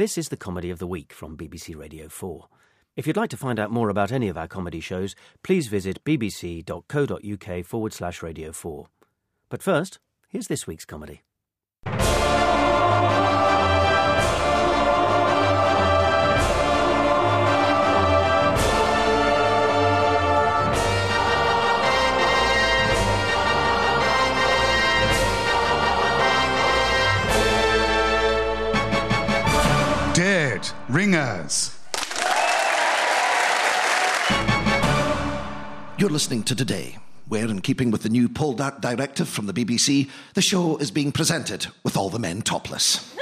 This is the Comedy of the Week from BBC Radio 4. If you'd like to find out more about any of our comedy shows, please visit bbc.co.uk/Radio 4. But first, here's this week's comedy. Dead Ringers. You're listening to Today, where, in keeping with the new pole dart directive from the BBC, the show is being presented with all the men topless.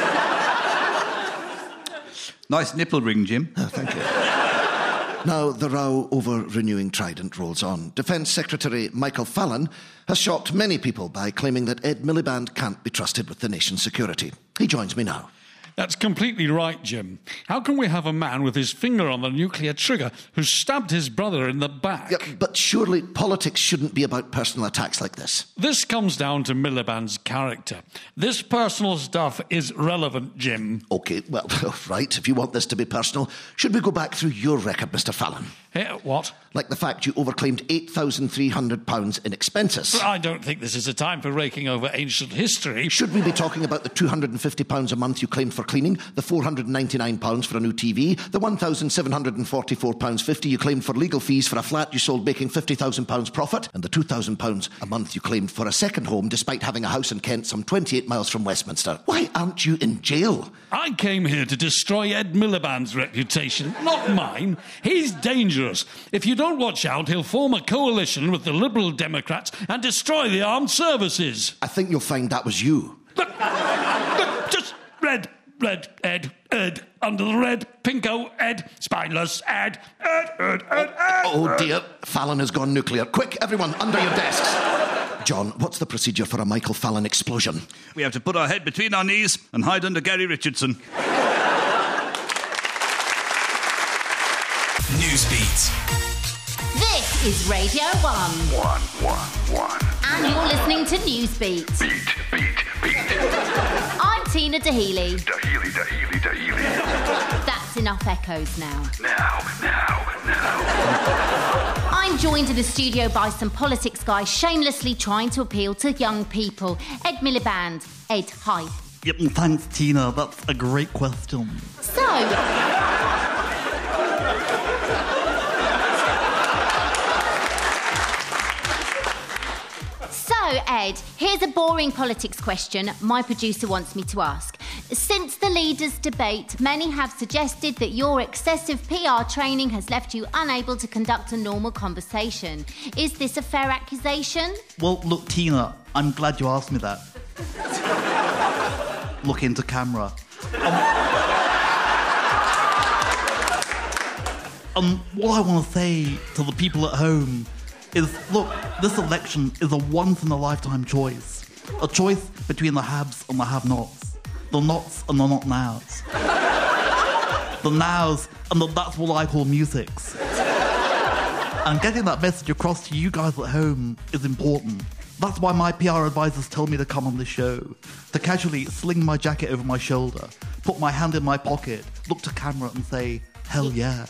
Nice nipple ring, Jim. Oh, thank you. Now, the row over renewing Trident rolls on. Defence Secretary Michael Fallon has shocked many people by claiming that Ed Miliband can't be trusted with the nation's security. He joins me now. That's completely right, Jim. How can we have a man with his finger on the nuclear trigger who stabbed his brother in the back? Yeah, but surely politics shouldn't be about personal attacks like this. This comes down to Miliband's character. This personal stuff is relevant, Jim. OK, well, right, if you want this to be personal, should we go back through your record, Mr Fallon? What? Like the fact you overclaimed £8,300 in expenses. I don't think this is a time for raking over ancient history. Should we be talking about the £250 a month you claimed for cleaning, the £499 for a new TV, the £1,744.50 you claimed for legal fees for a flat you sold making £50,000 profit, and the £2,000 a month you claimed for a second home despite having a house in Kent some 28 miles from Westminster? Why aren't you in jail? I came here to destroy Ed Miliband's reputation, not mine. He's dangerous. If you don't watch out, he'll form a coalition with the Liberal Democrats and destroy the armed services. I think you'll find that was you. Look, just red, Ed, under the red, pinko, Ed, spineless, Ed. Oh dear, Fallon has gone nuclear. Quick, everyone, under your desks. John, what's the procedure for a Michael Fallon explosion? We have to put our head between our knees and hide under Gary Richardson. Newsbeat. This is Radio 1. One. And you're listening to Newsbeat. Beat. I'm Tina Dahealy. Dahealy. That's enough echoes now. Now. I'm joined in the studio by some politics guys shamelessly trying to appeal to young people. Ed Miliband. Ed, hi. Yep, thanks, Tina. That's a great question. So, Ed, here's a boring politics question my producer wants me to ask. Since the leaders' debate, many have suggested that your excessive PR training has left you unable to conduct a normal conversation. Is this a fair accusation? Well, look, Tina, I'm glad you asked me that. Look into camera. What I want to say to the people at home is, look, this election is a once-in-a-lifetime choice. A choice between the haves and the have-nots. The nots and the not-nows. The nows and the that's what I call musics. And getting that message across to you guys at home is important. That's why my PR advisors tell me to come on this show. To casually sling my jacket over my shoulder, put my hand in my pocket, look to camera and say, hell yeah.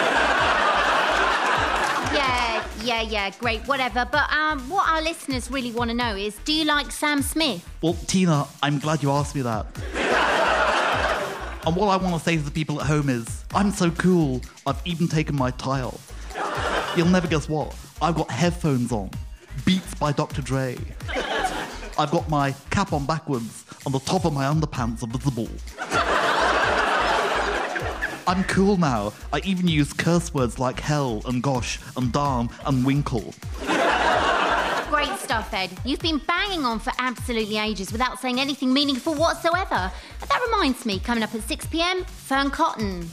Yeah, great, whatever. But what our listeners really want to know is, do you like Sam Smith? Well, Tina, I'm glad you asked me that. And what I want to say to the people at home is, I'm so cool, I've even taken my tie off. You'll never guess what. I've got headphones on. Beats by Dr. Dre. I've got my cap on backwards, and the top of my underpants are visible. I'm cool now. I even use curse words like hell and gosh and darn and winkle. Great stuff, Ed. You've been banging on for absolutely ages without saying anything meaningful whatsoever. That reminds me, coming up at 6 p.m, Fern Cotton.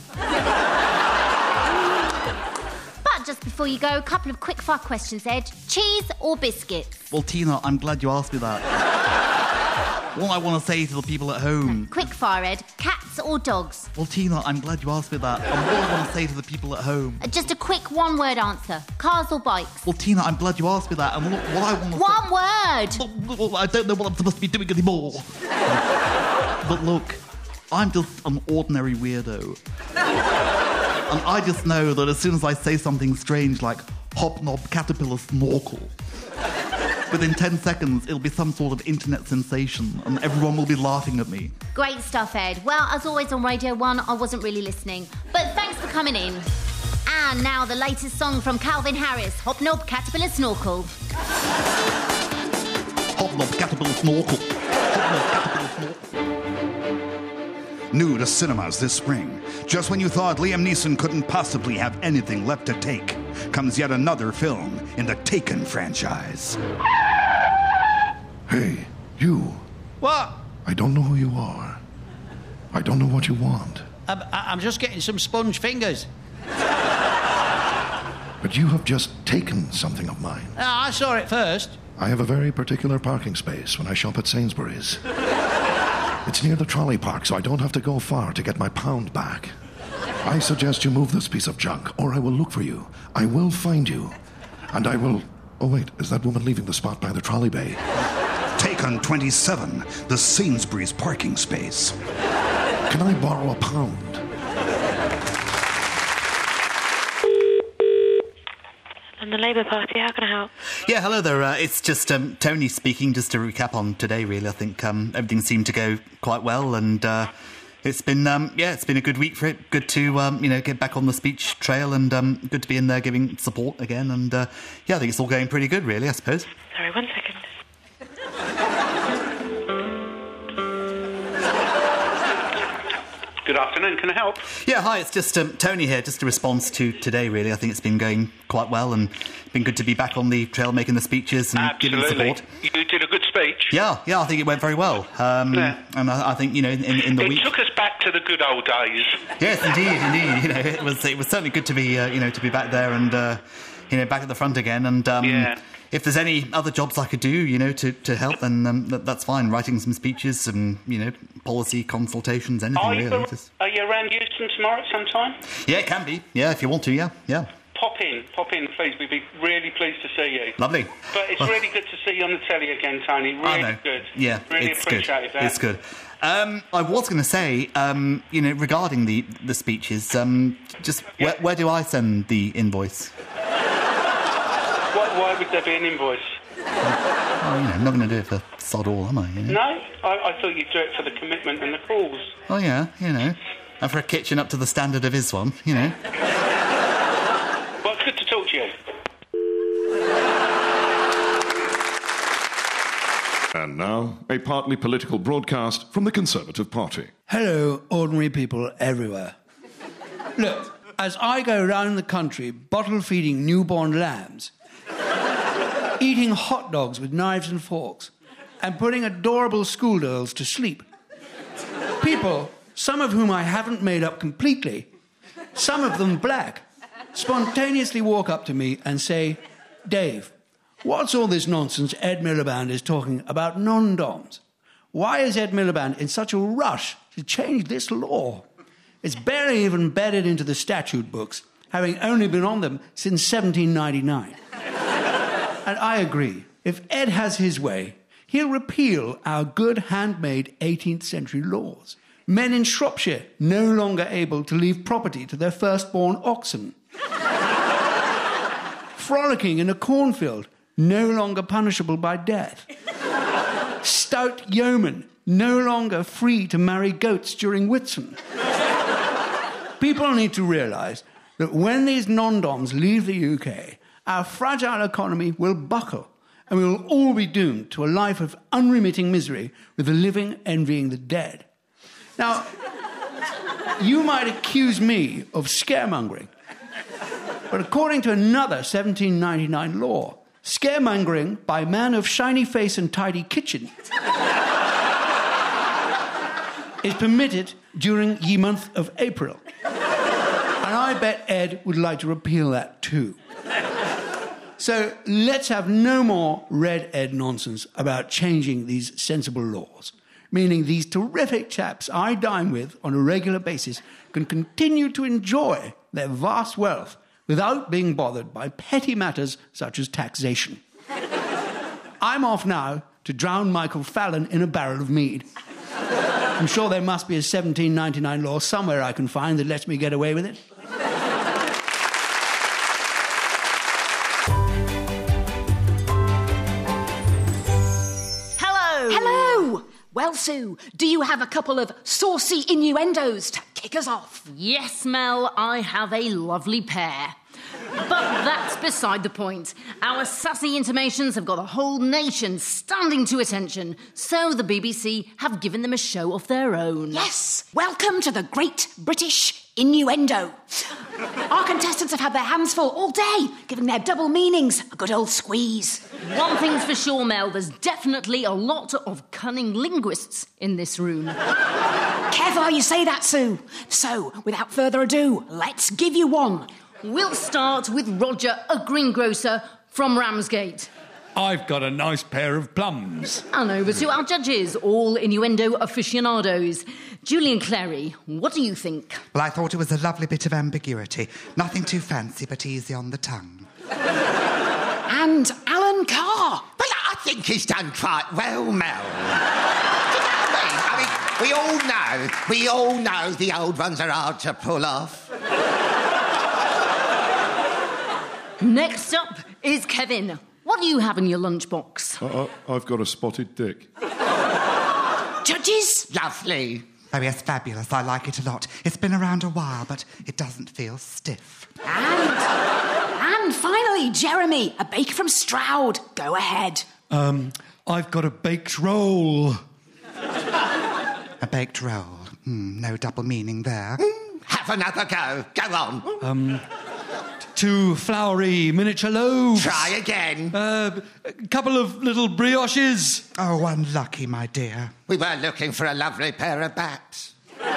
But just before you go, a couple of quick-fire questions, Ed. Cheese or biscuits? Well, Tina, I'm glad you asked me that. What I want to say to the people at home... Quick-fire, Ed. Cats or dogs? Well, Tina, I'm glad you asked me that. And what I want to say to the people at home... Just a quick one-word answer. Cars or bikes? Well, Tina, I'm glad you asked me that. And look, what I want to One word! Well, I don't know what I'm supposed to be doing anymore. But look, I'm just an ordinary weirdo. And I just know that as soon as I say something strange like hobnob caterpillar snorkel, within 10 seconds it'll be some sort of internet sensation and everyone will be laughing at me. Great stuff, Ed. Well, as always on Radio 1, I wasn't really listening. But thanks for coming in. And now the latest song from Calvin Harris, Hobnob Caterpillar Snorkel. Hobnob caterpillar snorkel. Hobnob caterpillar snorkel. New to cinemas this spring. Just when you thought Liam Neeson couldn't possibly have anything left to take, comes yet another film in the Taken franchise. Hey, you. What? I don't know who you are. I don't know what you want. I'm just getting some sponge fingers. But you have just taken something of mine. I saw it first. I have a very particular parking space when I shop at Sainsbury's. It's near the trolley park, so I don't have to go far to get my pound back. I suggest you move this piece of junk, or I will look for you. I will find you. And I will... Oh, wait, is that woman leaving the spot by the trolley bay? Taken 27, the Sainsbury's parking space. Can I borrow a pound? And the Labour Party, how can I help? Yeah, hello there. It's just Tony speaking. Just to recap on today, really, I think everything seemed to go quite well, and it's been it's been a good week for it. Good to get back on the speech trail, and good to be in there giving support again. And I think it's all going pretty good, really. I suppose. Sorry, 1 second. Good afternoon, can I help? Yeah, hi, it's just Tony here, just a response to today, really. I think it's been going quite well and been good to be back on the trail making the speeches and giving support. You did a good speech. Yeah, I think it went very well. And I think, in the week... It took us back to the good old days. Yes, indeed. It was certainly good to be, to be back there and, back at the front again. And if there's any other jobs I could do, to help, then that's fine. Writing some speeches and, policy consultations, anything really. Are you around Euston tomorrow at some time? Yeah, it can be. Yeah, if you want to, yeah. Pop in, please. We'd be really pleased to see you. Lovely. But it's really good to see you on the telly again, Tony. Really good. Yeah, really it's appreciate good. that. It's good. I was going to say, regarding the speeches, where do I send the invoice? Why would there be an invoice? I'm not going to do it for sod all, am I? No, I thought you'd do it for the commitment and the calls. Oh, yeah, and for a kitchen up to the standard of his one, Well, it's good to talk to you. And now, a partly political broadcast from the Conservative Party. Hello, ordinary people everywhere. Look, as I go round the country bottle-feeding newborn lambs, eating hot dogs with knives and forks, and putting adorable schoolgirls to sleep, people, some of whom I haven't made up completely, some of them black, spontaneously walk up to me and say, Dave, what's all this nonsense Ed Miliband is talking about non-doms? Why is Ed Miliband in such a rush to change this law? It's barely even bedded into the statute books, having only been on them since 1799. And I agree. If Ed has his way, he'll repeal our good handmade 18th century laws. Men in Shropshire no longer able to leave property to their firstborn oxen. Frolicking in a cornfield no longer punishable by death. Stout yeomen no longer free to marry goats during Whitsun. People need to realise that when these non-doms leave the UK, our fragile economy will buckle and we will all be doomed to a life of unremitting misery with the living envying the dead. Now, you might accuse me of scaremongering, but according to another 1799 law, scaremongering by man of shiny face and tidy kitchen is permitted during ye month of April. And I bet Ed would like to repeal that too. So let's have no more Red Ed nonsense about changing these sensible laws, meaning these terrific chaps I dine with on a regular basis can continue to enjoy their vast wealth without being bothered by petty matters such as taxation. I'm off now to drown Michael Fallon in a barrel of mead. I'm sure there must be a 1799 law somewhere I can find that lets me get away with it. Hello! Well, Sue, do you have a couple of saucy innuendos to kick us off? Yes, Mel, I have a lovely pair. But that's beside the point. Our sassy intimations have got the whole nation standing to attention, so the BBC have given them a show of their own. Yes! Welcome to the Great British Innuendo. Our contestants have had their hands full all day, giving their double meanings a good old squeeze. One thing's for sure, Mel, there's definitely a lot of cunning linguists in this room. Careful how you say that, Sue. So, without further ado, let's give you one. We'll start with Roger, a greengrocer from Ramsgate. I've got a nice pair of plums. And over to our judges, all innuendo aficionados. Julian Clary, what do you think? Well, I thought it was a lovely bit of ambiguity. Nothing too fancy, but easy on the tongue. And Alan Carr. Well, I think he's done quite well, Mel. Do you know what I mean? We all know the old ones are hard to pull off. Next up is Kevin. What do you have in your lunchbox? I've got a spotted dick. Judges? Lovely. Oh, yes, fabulous. I like it a lot. It's been around a while, but it doesn't feel stiff. And finally, Jeremy, a baker from Stroud. Go ahead. I've got a baked roll. A baked roll. No double meaning there. Have another go. Go on. 2 floury miniature loaves. Try again. A couple of little brioches. Oh, unlucky, my dear. We were looking for a lovely pair of bats.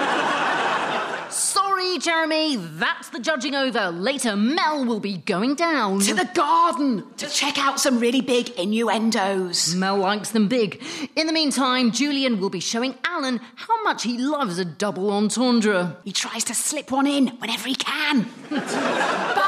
Sorry, Jeremy, that's the judging over. Later, Mel will be going down to the garden to check out some really big innuendos. Mel likes them big. In the meantime, Julian will be showing Alan how much he loves a double entendre. He tries to slip one in whenever he can. Bye!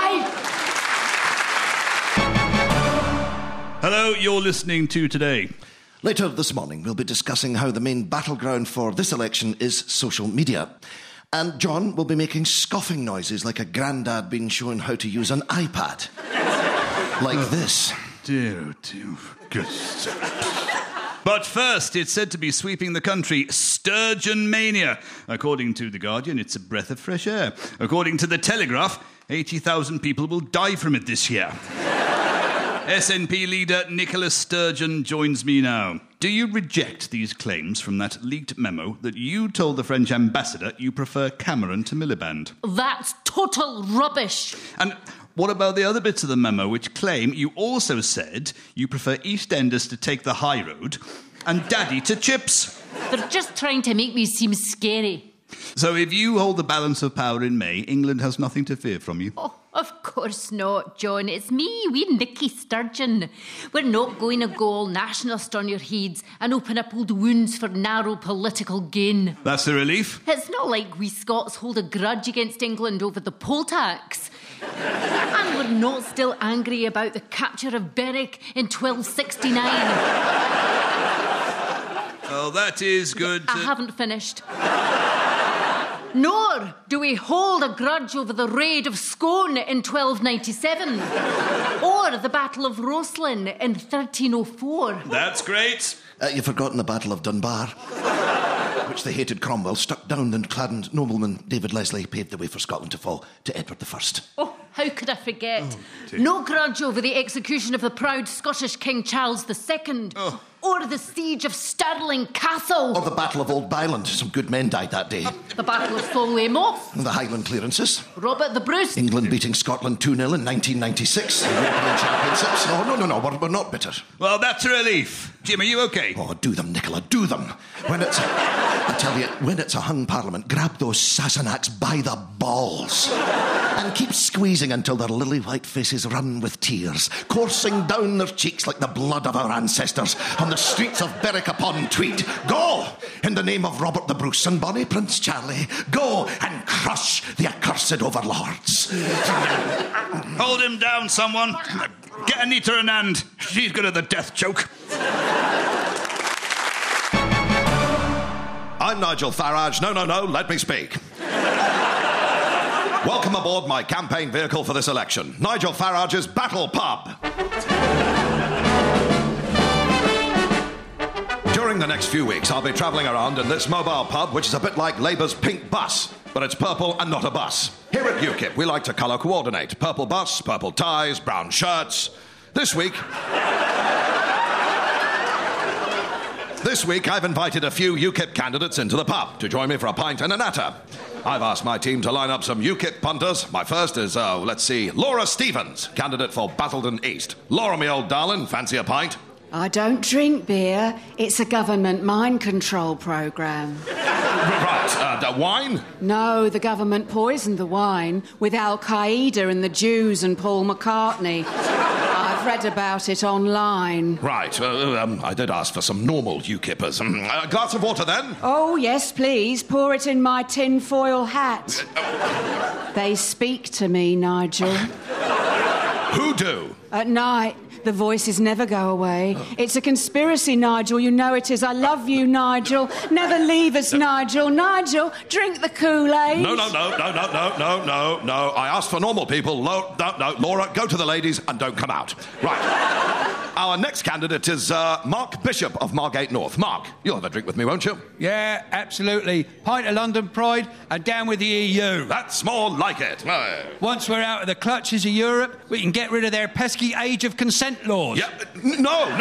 Hello, you're listening to Today. Later this morning, we'll be discussing how the main battleground for this election is social media. And John will be making scoffing noises like a grandad being shown how to use an iPad. Like this. Dear, oh dear, good stuff. But first, it's said to be sweeping the country, sturgeon mania. According to The Guardian, it's a breath of fresh air. According to The Telegraph, 80,000 people will die from it this year. SNP leader Nicola Sturgeon joins me now. Do you reject these claims from that leaked memo that you told the French ambassador you prefer Cameron to Miliband? That's total rubbish. And what about the other bits of the memo which claim you also said you prefer EastEnders to take the high road and Daddy to chips? They're just trying to make me seem scary. So if you hold the balance of power in May, England has nothing to fear from you? Oh, of course not, John. It's me, wee Nicky Sturgeon. We're not going to go all nationalist on your heads and open up old wounds for narrow political gain. That's the relief? It's not like we Scots hold a grudge against England over the poll tax. And we're not still angry about the capture of Berwick in 1269. Oh, that is good. I haven't finished. Nor do we hold a grudge over the raid of Scone in 1297 or the Battle of Roslin in 1304. That's great. You've forgotten the Battle of Dunbar, which the hated Cromwell struck down and Cladden nobleman David Leslie paved the way for Scotland to fall to Edward I. Oh, how could I forget? No grudge over the execution of the proud Scottish King Charles II. Oh. Or the siege of Stirling Castle. Or the Battle of Old Byland. Some good men died that day. The Battle of Falweymouth. The Highland clearances. Robert the Bruce. England beating Scotland 2-0 in 1996. The European Championships. No, we're not bitter. Well, that's a relief. Jim, are you okay? Oh, do them, Nicola, do them. I tell you, when it's a hung parliament, grab those Sassenachs by the balls and keep squeezing until their lily white faces run with tears, coursing down their cheeks like the blood of our ancestors on the streets of Berwick-upon-Tweed. Go, in the name of Robert the Bruce and Bonnie Prince Charlie. Go and crush the accursed overlords. Hold him down, someone. Get Anita Anand. She's good at the death joke. I'm Nigel Farage. No, let me speak. Welcome aboard my campaign vehicle for this election, Nigel Farage's Battle Pub. During the next few weeks, I'll be travelling around in this mobile pub, which is a bit like Labour's pink bus, but it's purple and not a bus. Here at UKIP, we like to colour coordinate. Purple bus, purple ties, brown shirts. This week, I've invited a few UKIP candidates into the pub to join me for a pint and a natter. I've asked my team to line up some UKIP punters. My first is, Laura Stevens, candidate for Basildon East. Laura, me old darling, fancy a pint? I don't drink beer. It's a government mind control programme. Right, wine? No, the government poisoned the wine with Al-Qaeda and the Jews and Paul McCartney. I've read about it online. Right, I did ask for some normal UKIPers. A glass of water, then? Oh, yes, please. Pour it in my tinfoil hat. They speak to me, Nigel. Who do? At night. The voices never go away. It's a conspiracy, Nigel. You know it is. I love you, Nigel. Never leave us, Nigel. Nigel, drink the Kool-Aid. No. I asked for normal people. No. Laura, go to the ladies and don't come out. Right. Our next candidate is Mark Bishop of Margate North. Mark, you'll have a drink with me, won't you? Yeah, absolutely. Pint of London Pride and down with the EU. That's more like it. Once we're out of the clutches of Europe, we can get rid of their pesky age of consent laws. Yeah, no. Wait,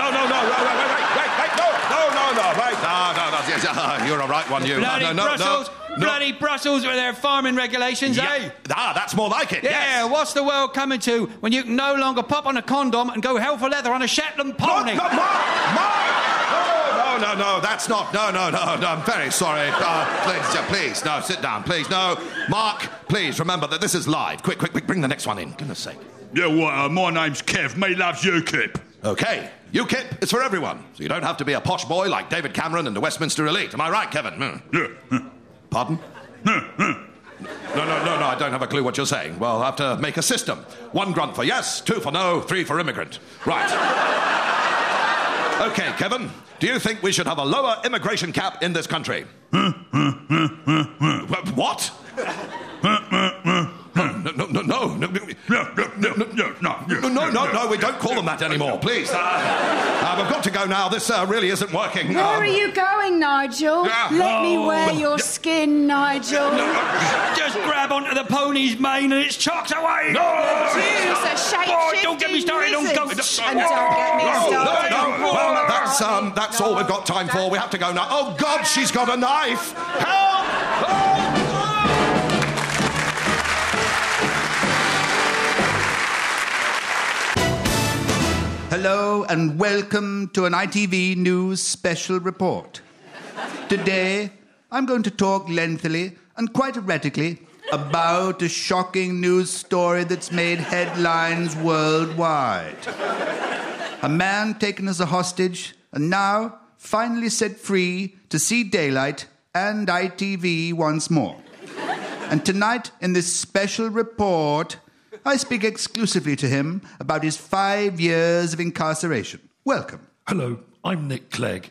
you're a right one, you. Bloody Brussels with their farming regulations, eh? That's more like it, Yeah, yes. What's the world coming to when you can no longer pop on a condom and go hell for leather on a Shetland pony? No, that's not... No, I'm very sorry. Please, no, sit down, please. No, Mark, please, remember that this is live. Quick, bring the next one in, goodness sake. Yeah, my name's Kev. Me loves UKIP. OK, UKIP is for everyone, so you don't have to be a posh boy like David Cameron and the Westminster elite. Am I right, Kevin? Yeah. Pardon? No, I don't have a clue what you're saying. Well, I'll have to make a system. 1 grunt for yes, 2 for no, 3 for immigrant. Right. OK, Kevin, do you think we should have a lower immigration cap in this country? What? No, we don't call them that anymore, please. We've got to go now. This really isn't working. Where are you going, Nigel? Let me wear your skin, Nigel. Just grab onto the pony's mane and it's chucked away. Jews are shape-shifting don't get me started on goats. And don't get me started on Well, that's all we've got time for. We have to go now. Oh, God, she's got a knife. Help! Hello and welcome to an ITV News special report. Today, I'm going to talk lengthily and quite erratically about a shocking news story that's made headlines worldwide. A man taken as a hostage and now finally set free to see daylight and ITV once more. And tonight, in this special report, I speak exclusively to him about his 5 years of incarceration. Welcome. Hello, I'm Nick Clegg.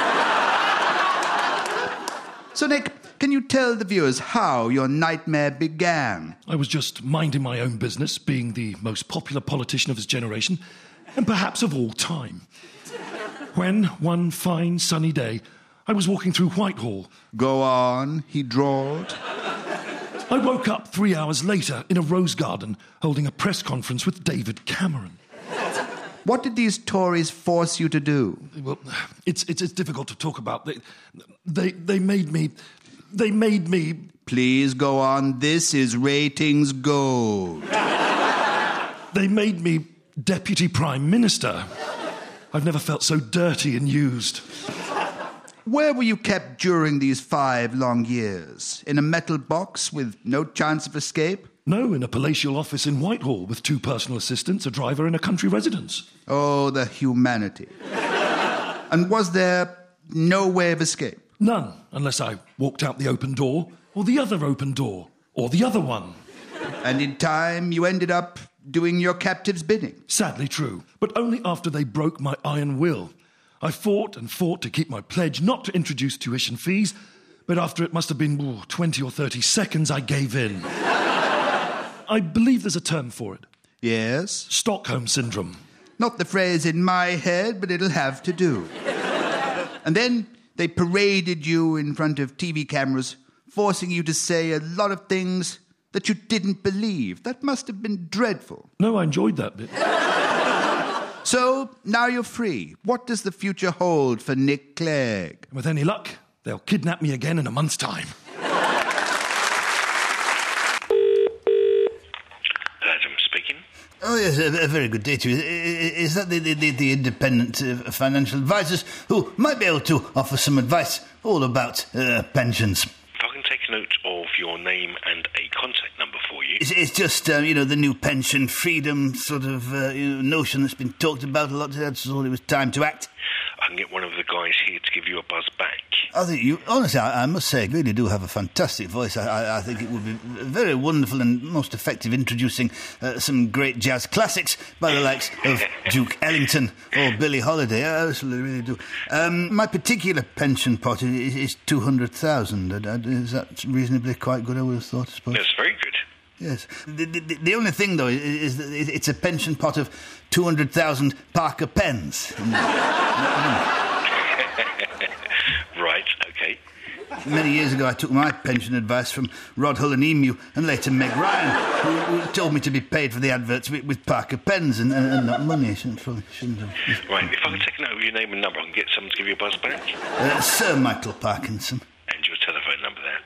So, Nick, can you tell the viewers how your nightmare began? I was just minding my own business, being the most popular politician of his generation, and perhaps of all time. When, one fine sunny day, I was walking through Whitehall. Go on, he drawled. I woke up 3 hours later in a rose garden holding a press conference with David Cameron. What did these Tories force you to do? Well, it's difficult to talk about. They made me... They made me... Please go on. This is ratings gold. They made me Deputy Prime Minister. I've never felt so dirty and used. Where were you kept during these 5 long years? In a metal box with no chance of escape? No, in a palatial office in Whitehall with 2 personal assistants, a driver and a country residence. Oh, the humanity. And was there no way of escape? None, unless I walked out the open door, or the other open door, or the other one. And in time, you ended up doing your captive's bidding? Sadly true, but only after they broke my iron will. I fought and fought to keep my pledge not to introduce tuition fees, But after it must have been 20 or 30 seconds, I gave in. I believe there's a term for it. Yes? Stockholm Syndrome. Not the phrase in my head, but it'll have to do. And then they paraded you in front of TV cameras, forcing you to say a lot of things that you didn't believe. That must have been dreadful. No, I enjoyed that bit. So, now you're free. What does the future hold for Nick Clegg? With any luck, they'll kidnap me again in a month's time. Adam speaking. Oh, yes, a very good day to you. Is that the independent financial advisors who might be able to offer some advice all about pensions? If I can take a note of your name and a contact number for you. It's just, the new pension freedom sort of notion that's been talked about a lot. That's all it was time to act. I can get one of the guys here to give you a buzz back. I think you, honestly, I must say, you really do have a fantastic voice. I think it would be very wonderful and most effective introducing some great jazz classics by the likes of Duke Ellington or Billie Holiday. I absolutely really do. My particular pension pot is 200,000. Is that reasonably quite good, I would have thought, I suppose? That's very good. Yes. The only thing, though, is that it's a pension pot of 200,000 Parker pens. Right, okay. Many years ago, I took my pension advice from Rod Hull and Emu and later Meg Ryan, who told me to be paid for the adverts with Parker pens and not money. Shouldn't have. Right, if I can take a note of your name and number, I can get someone to give you a buzz back. Sir Michael Parkinson. And your telephone number there.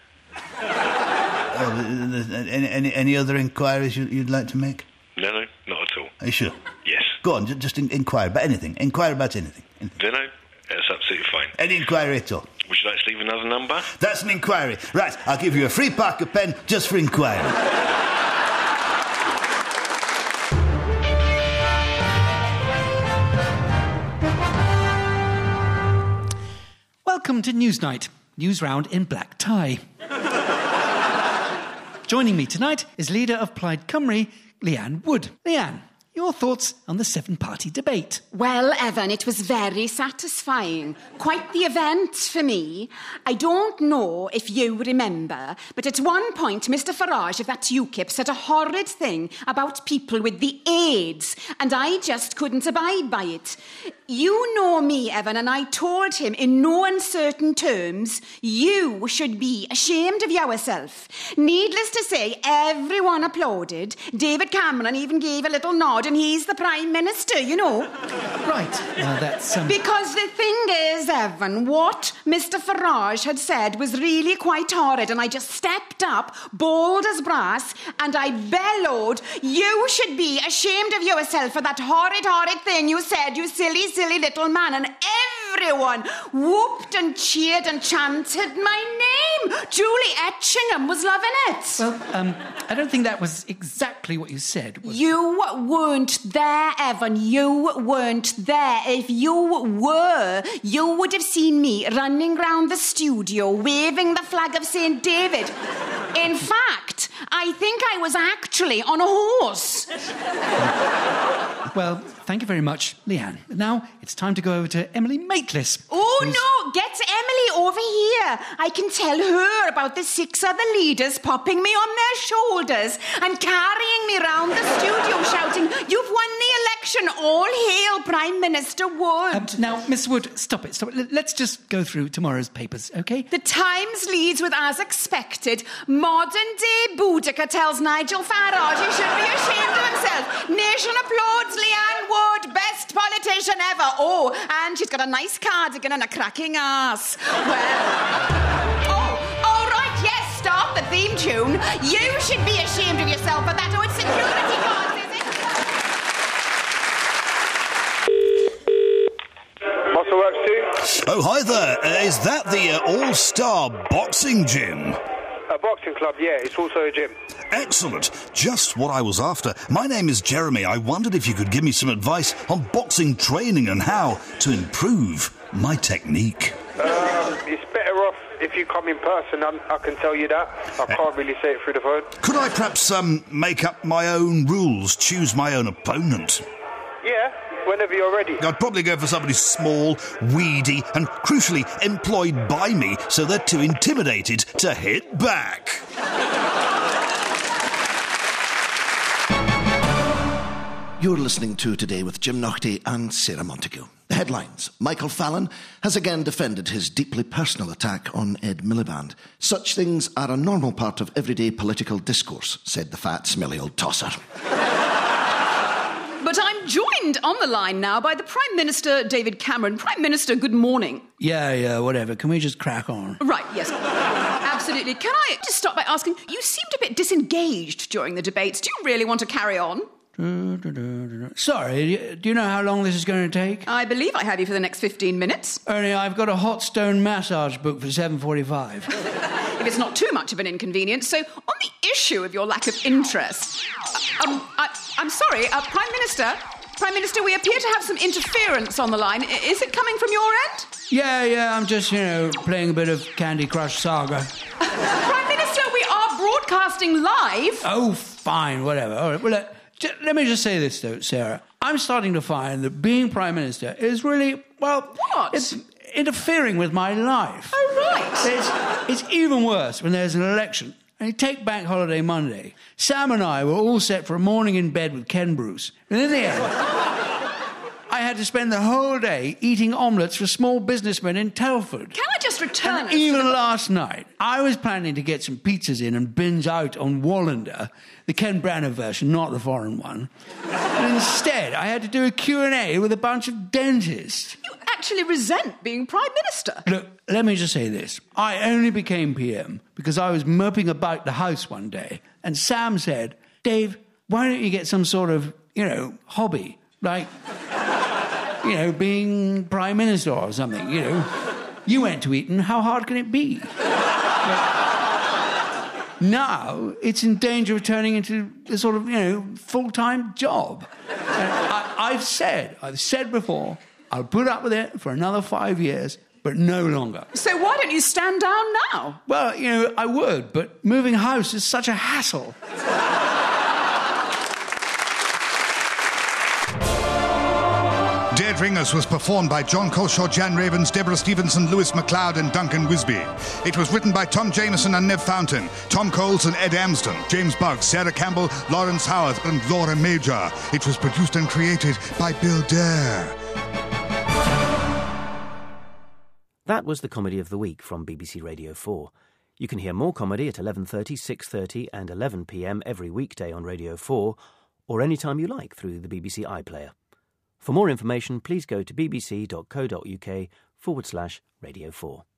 Any other inquiries you'd like to make? No, not at all. Are you sure? Yes. Go on, just inquire about anything. Inquire about anything. No, that's absolutely fine. Any inquiry at all? Would you like to leave another number? That's an inquiry. Right, I'll give you a free Parker pen just for inquiry. Welcome to Newsnight, news round in black tie. Joining me tonight is leader of Plaid Cymru, Leanne Wood. Leanne, your thoughts on the seven-party debate? Well, Evan, it was very satisfying. Quite the event for me. I don't know if you remember, but at one point, Mr. Farage of that UKIP said a horrid thing about people with the AIDS, and I just couldn't abide by it. You know me, Evan, and I told him in no uncertain terms, you should be ashamed of yourself. Needless to say, everyone applauded. David Cameron even gave a little nod, and he's the Prime Minister, you know. Right, that's... Because the thing is, Evan, what Mr. Farage had said was really quite horrid, and I just stepped up, bold as brass, and I bellowed, you should be ashamed of yourself for that horrid thing you said, you silly little man, and everyone whooped and cheered and chanted my name. Julie Etchingham was loving it. Well, I don't think that was exactly what you said. You weren't there, Evan. You weren't there. If you were, you would have seen me running round the studio waving the flag of St. David. In fact, I think I was actually on a horse. Well, thank you very much, Leanne. Now it's time to go over to Emily Maitlis. Oh, no, get Emily over here. I can tell her about the 6 other leaders popping me on their shoulders and carrying me round the studio shouting, you've won the election, all hail Prime Minister Wood. Now, Miss Wood, stop it. Let's just go through tomorrow's papers, OK? The Times leads with, as expected, modern-day Boudica tells Nigel Farage he should be ashamed of himself. Nation applauds Leanne Wood, best politician ever. Oh, and she's got a nice cardigan and a cracking ass. Well... Oh, right, yes, start the theme tune. You should be ashamed of yourself for that. Oh, it's security guards, is it? Muscle Works 2. Oh, hi there. Is that the All-Star Boxing Gym? A boxing club, yeah. It's also a gym. Excellent. Just what I was after. My name is Jeremy. I wondered if you could give me some advice on boxing training and how to improve my technique. It's better off if you come in person, I can tell you that. I can't really say it through the phone. Could I perhaps make up my own rules, choose my own opponent? Yeah. whenever you're ready. I'd probably go for somebody small, weedy, and crucially employed by me, so they're too intimidated to hit back. You're listening to Today with Jim Naughty and Sarah Montague. The headlines. Michael Fallon has again defended his deeply personal attack on Ed Miliband. Such things are a normal part of everyday political discourse, said the fat, smelly old tosser. But I'm joined on the line now by the Prime Minister, David Cameron. Prime Minister, good morning. Yeah, whatever. Can we just crack on? Right, yes. Absolutely. Can I just start by asking, you seemed a bit disengaged during the debates. Do you really want to carry on? Sorry, do you know how long this is going to take? I believe I have you for the next 15 minutes. Only I've got a hot stone massage booked for 7:45. If it's not too much of an inconvenience. So, on the issue of your lack of interest, I'm sorry, Prime Minister, we appear to have some interference on the line. Is it coming from your end? Yeah, I'm just, playing a bit of Candy Crush Saga. Prime Minister, we are broadcasting live. Oh, fine, whatever. All right, well, let me just say this, though, Sarah. I'm starting to find that being Prime Minister is really, What? It's interfering with my life. Oh, right. It's even worse when there's an election. And you take Bank Holiday Monday. Sam and I were all set for a morning in bed with Ken Bruce. And in the end, I had to spend the whole day eating omelettes for small businessmen in Telford. Can I just return And even last night, I was planning to get some pizzas in and binge out on Wallander, the Ken Branagh version, not the foreign one. But instead, I had to do a Q&A with a bunch of dentists. You actually resent being Prime Minister. Look, let me just say this. I only became PM because I was moping about the house one day, and Sam said, Dave, why don't you get some sort of, hobby? Like, being Prime Minister or something, You went to Eton, how hard can it be? Now, it's in danger of turning into a sort of, full-time job. I've said before, I'll put up with it for another 5 years, but no longer. So why don't you stand down now? Well, I would, but moving house is such a hassle. Dead Ringers was performed by John Colshaw, Jan Ravens, Deborah Stevenson, Lewis MacLeod and Duncan Wisby. It was written by Tom Jameson and Nev Fountain, Tom Coles and Ed Amsden, James Buggs, Sarah Campbell, Lawrence Howard and Laura Major. It was produced and created by Bill Dare. That was the Comedy of the Week from BBC Radio 4. You can hear more comedy at 11:30, 6:30 and 11 p.m. every weekday on Radio 4, or any time you like through the BBC iPlayer. For more information, please go to bbc.co.uk/Radio 4.